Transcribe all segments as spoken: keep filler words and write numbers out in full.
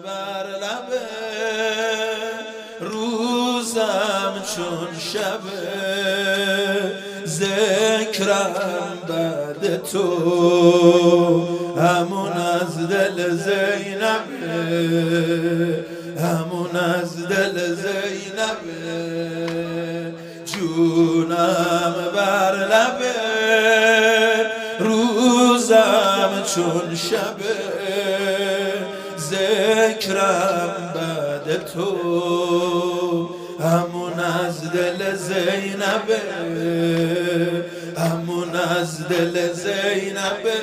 بر لبه روزم چون شبه ذکرم بعد تو همون از دل زینبه همون از دل زینبه جونم بر لبه روزم چون شبه ذکرم بعد تو همون از دل زینبه همون از دل زینبه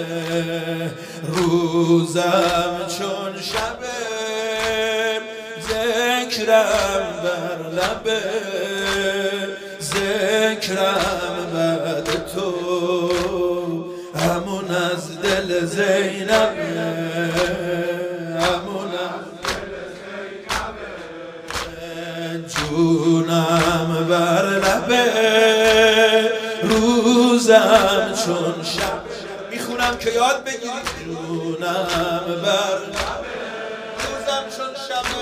روزم چون شبه ذکرم بر لبه ذکرم بعد تو همون از دل زینبه همون از دل زینبه جونم بر لبه روزم چون شب میخونم که یاد بگیرید جونم بر لبه روزم چون شبه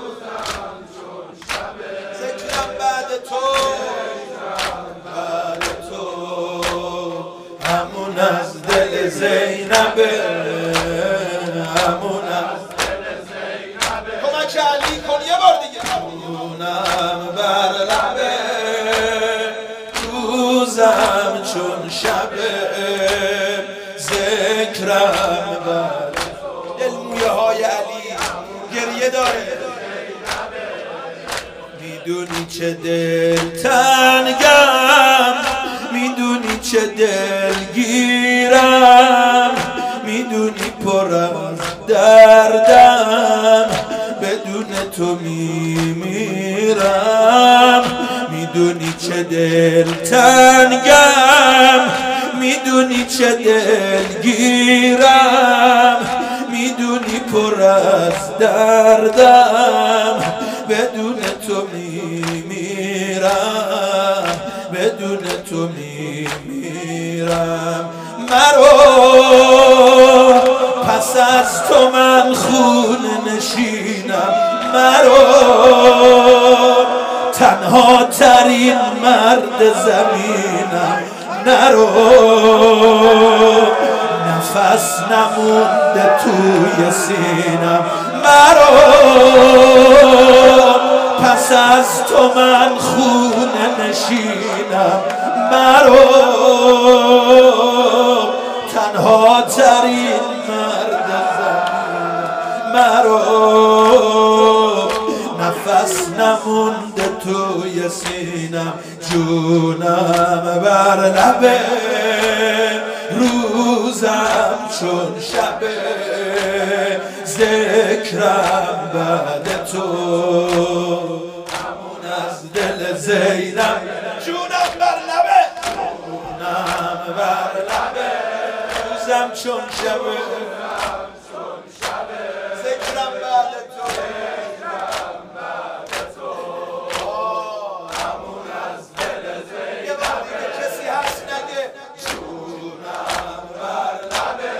ذکرم بعد تو بعد تو همون از دل زینبه همون از دل زینبه کمک علی کن یه بار دیگه جونم بر لبه روزم چون شبه ذکرم بر دل مویه های علی گریه داره میدونی چه دل تنگم میدونی چه دلگیرم میدونی پر از دردم بدون تو میمیرم میدونی چه دل تنگم میدونی چه دلگیرم میدونی پر از دردم بدون تو میمیرم بدون تو میمیرم مرو پس از تو من خونه نشینم مرو تنها ترین مرد زمینم نرو نفس نمونده توی سینم مرو پس از تو من خونه نشینم مرو تنها ترین مرد زمین مرو نفس نمونده توی سینم جونم بر لبه روزم چون شبه ذکرم بعد تو همون از دل زینب جونم بر لبه جونم بر لبه روزم چون شبه ذکرم بعد تو همون از دل زینب یه وقت دیگه کسی هست نگه جونم بر لبه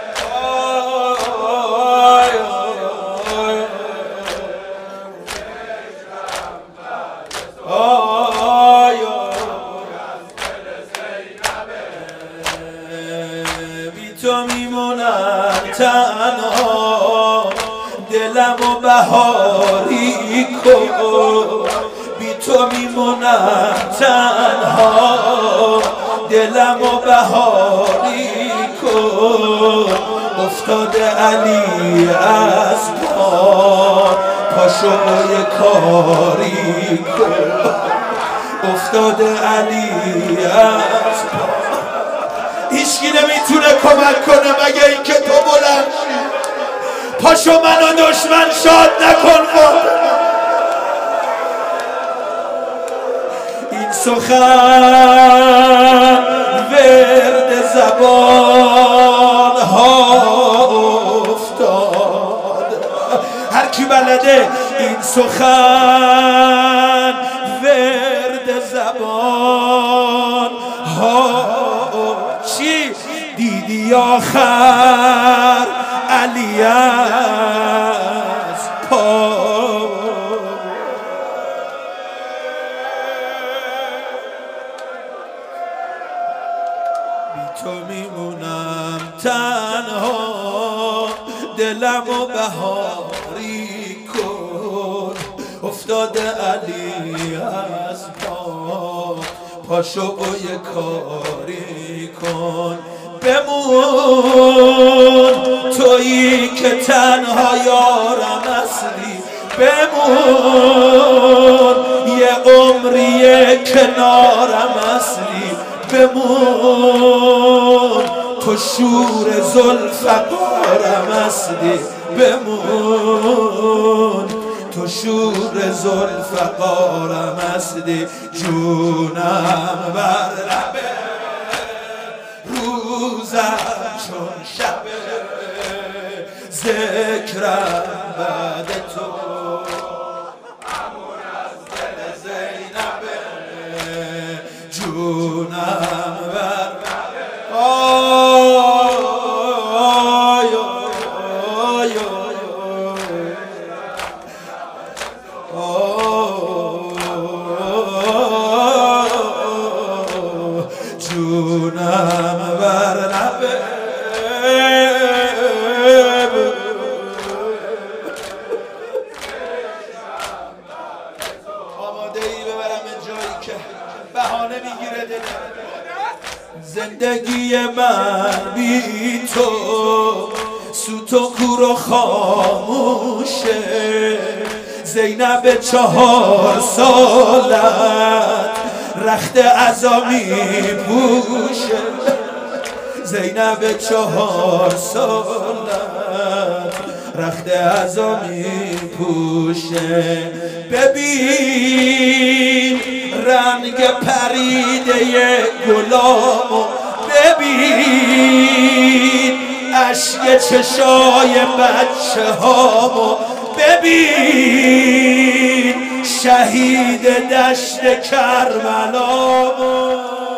تو میمونم تنها دلم و بهاری کن بی تو میمونم تنها دلم و بهاری کن افتاده علی از پا پاشو یه کاری کن افتاده علی از پا هیچکی نمیتونه کمک کنه مگه اینکه تو بلند شی پاشو منو دشمن شاد نکن این سخن ورد زبان ها افتاد هر کی بلده این سخن ورد زبان ها چی دیدی آخر علی دلم و بهاری کن افتاده علی از پا پاشو و یه کاری کن بمون تویی که تنها یارم اصلی بمون یه عمری کنارم اصلی بمون تو شور ذوالفقارم اصلی بمون تو شور ذوالفقارم اصلی جونم بر لبه روزم چون شبه ذکرم بعد تو همون از دل زینبه جونم بر لبه آی آی آی جونم بر لبه آماده ای ببرم جایی که بهانه میگیره دلم زندگی من بی تو سوت و کور و خاموشه زینب چهار سالت رخت عزا میپوشه زینب چهار سالت رخت عزا میپوشه ببین رنگ پریده گلامو ببین اشک چشای بچه هامو ببین شهید دشت کربلامو